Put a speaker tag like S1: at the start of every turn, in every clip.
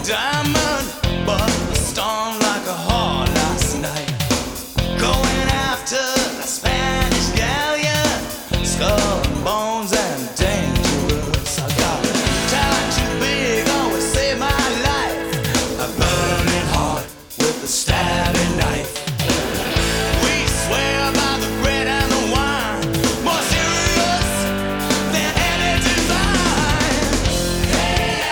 S1: diamond, but the storm like a whore last night. Going after a Spanish galleon, skull and bones and dangerous. I got a talent too big, always save my life. A burning heart with a stabbing knife. We swear by the bread and the wine, more serious than any design. Hey,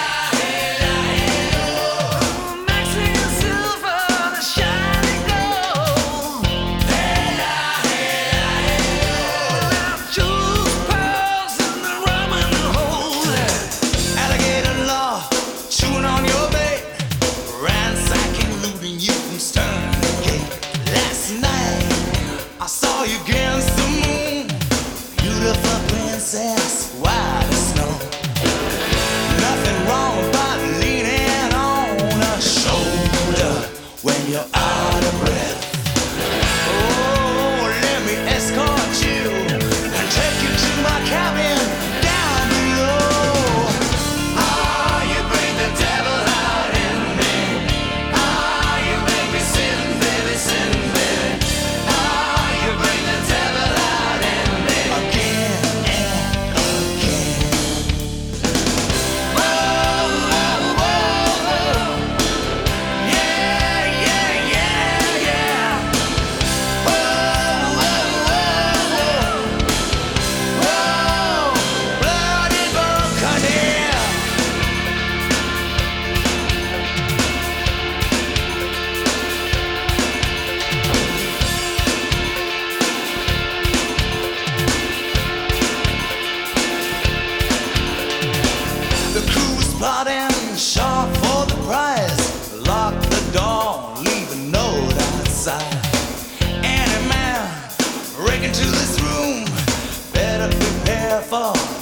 S1: Mexican silver, the shining gold. Jewels, pearls, and the rum and the holy. Alligator law, chewing on your bait, ransacking, looting you from stern to gate. Last night I saw you against the moon, beautiful princess, white as snow. Nothing wrong about leaning on a shoulder when you're out of breath. Oh, let me escort you and take you to my cabin down below. Ah, you bring the devil out in me. Ah, you make me sin, baby, sin, baby. Ah, you bring the devil out in me again and again. Whoa, whoa, whoa, whoa. Yeah, yeah, yeah, yeah. Whoa, whoa, whoa, whoa. Whoa, bloody buccaneer. The crew was plotting, shot for the prize. Lock the door, leave a note outside. Any man breaking to this room better prepare for